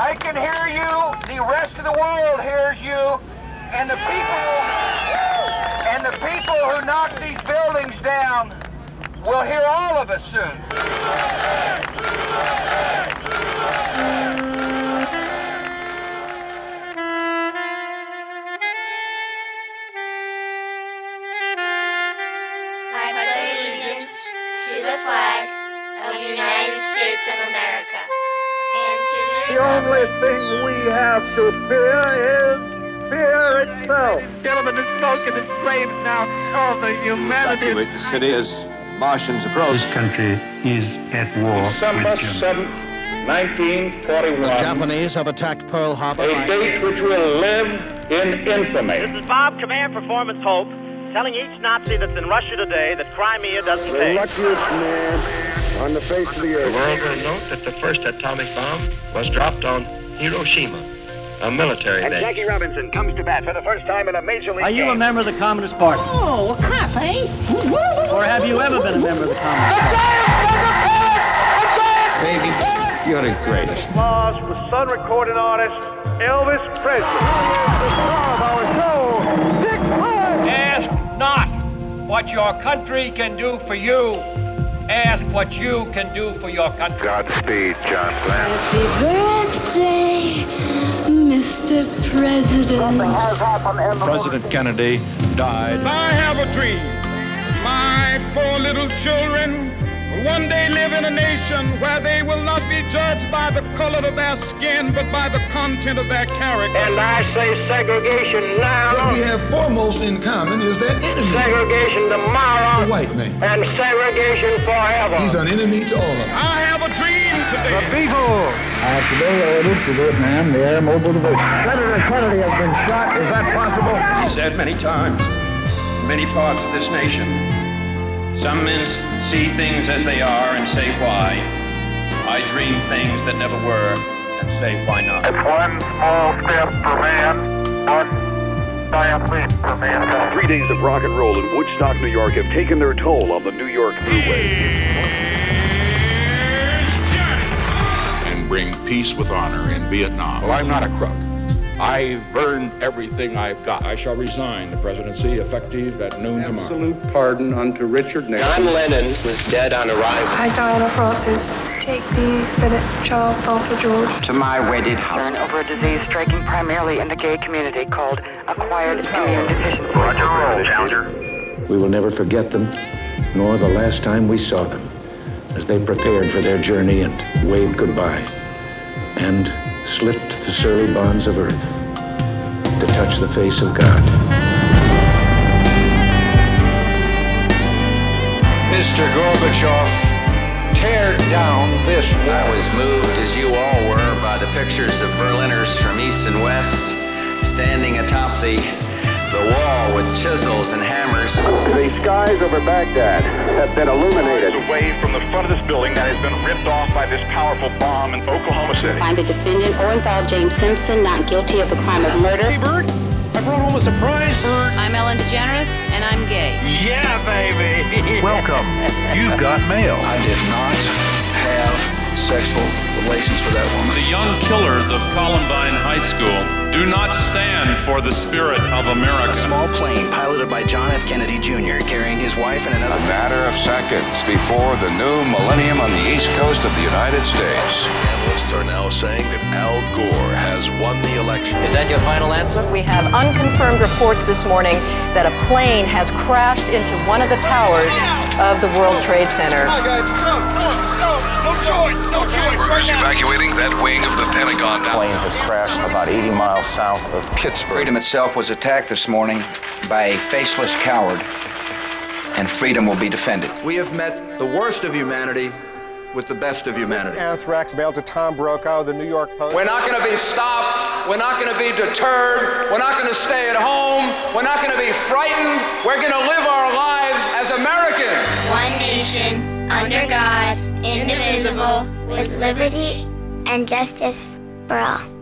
I can hear you. The rest of the world hears you. And the people who knock these buildings down will hear all of us soon. I pledge allegiance to the flag of the United States of America and to the only thing we have to fear is fear itself. Gentlemen, the smoke and the flames now of the humanity. Evacuate the city as Martians approach. This country is at war. December 7th, 1941. The Japanese have attacked Pearl Harbor. A date which will live in infamy. This is Bob, Command Performance Hope, telling each Nazi that's in Russia today that Crimea doesn't pay. The luckiest man on the face of the earth. The world will note that the first atomic bomb was dropped on Hiroshima, a military base. And Jackie Robinson comes to bat for the first time in a major league Are you game. a member of the Communist Party? Oh, well, crap, eh? Or have you ever been a member of the Communist Party? Baby, you're the greatest. Applause for Sun recording artist Elvis Presley. Ask not what your country can do for you. Ask what you can do for your country. Godspeed, John Glenn. Happy birthday, Mr. President. President Kennedy died. I have a dream. My 4 little children will one day live in a nation where they will not be judged by the color of their skin, but by the content of their character. And I say segregation now. What we have foremost in common is that enemy. Segregation tomorrow. The white man. And segregation forever. He's an enemy to all of us. I have a dream today. The Beatles. I have today ordered to Vietnam the Air Mobile Division. Senator Kennedy has been shot. Is that possible? He said many times, in many parts of this nation, some men see things as they are and say why. I dream things that never were and say why not. It's one small step for man, one giant leap for mankind. 3 days of rock and roll in Woodstock, New York have taken their toll on the New York Thruway. And bring peace with honor in Vietnam. Well, I'm not a crook. I've earned everything I've got. I shall resign the presidency effective at noon tomorrow. Absolute pardon unto Richard Nixon. John Lennon was dead on arrival. I, Diana Francis, take thee, Philip, Charles, Arthur, George, to my wedded husband. Over a disease striking primarily in the gay community called acquired immune deficiency. Roger, roll, Challenger. We will never forget them, nor the last time we saw them, as they prepared for their journey and waved goodbye, and slipped the surly bonds of earth to touch the face of God. Mr. Gorbachev, tear down this wall. I was moved, as you all were, by the pictures of Berliners from east and west standing atop the wall with chisels and hammers. The skies over Baghdad have been illuminated. Away from the front of this building that has been ripped off by this powerful bomb in Oklahoma City. Find the defendant, Orenthal James Simpson, not guilty of the crime of murder. Hey, Bert, I brought home a surprise, Bert. I'm Ellen DeGeneres, and I'm gay. Yeah, baby. Welcome. You've got mail. I did not have sexual relations with that woman. The young killers of Columbine High School do not stand for the spirit of America. A small plane piloted by John F. Kennedy Jr. carrying his wife and another. A matter of seconds before the new millennium on the east coast of the United States. Analysts are now saying that Al Gore has won the election. Is that your final answer? We have unconfirmed reports this morning that a plane has crashed into one of the towers of the World Trade Center. Come on, guys, no choice. Workers evacuating that wing of the Pentagon now. The plane has crashed about 80 miles south of Pittsburgh. Freedom itself was attacked this morning by a faceless coward, and freedom will be defended. We have met the worst of humanity with the best of humanity. Anthrax mailed to Tom Brokaw, the New York Post. We're not going to be stopped. We're not going to be deterred. We're not going to stay at home. We're not going to be frightened. We're going to live our lives as Americans. One nation, under God, indivisible, with liberty and justice for all.